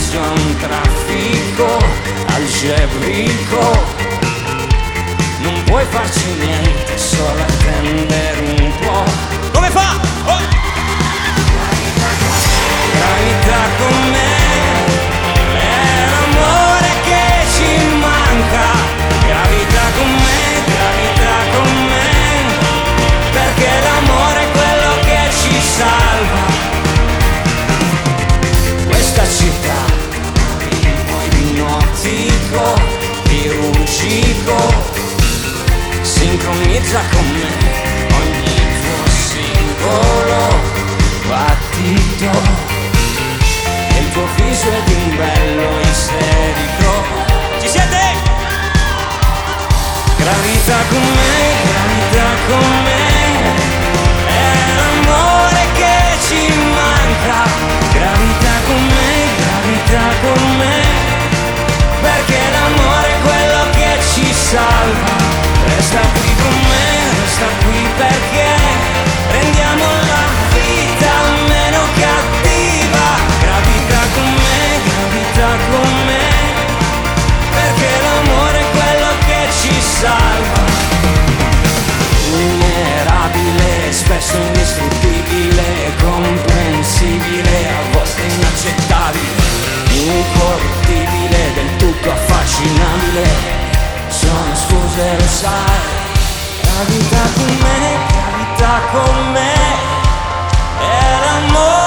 mezzo a un traffico algebrico. Non puoi farci niente, solo attendere un po'. Come fa? Oh! Gravità con me, è l'amore che ci manca. Gravità con me, perché l'amore è quello che ci salva. Questa città, ipnotico, chirurgico, sincronizza con me ogni tuo singolo battito. E il tuo viso è di un bello isterico. Ci siete? Gravità con me, è l'amore che ci manca. Gravità con me, perché l'amore è quello che ci salva. Resta qui con me, resta qui perché rendiamo la vita meno cattiva. Gravità con me, perché l'amore è quello che ci salva. Vulnerabile, spesso indistruttibile, comprensibile, a volte inaccettabile, incorruttibile, del tutto affascinabile. Sono scuse, lo sai. Gravità con me, è l'amore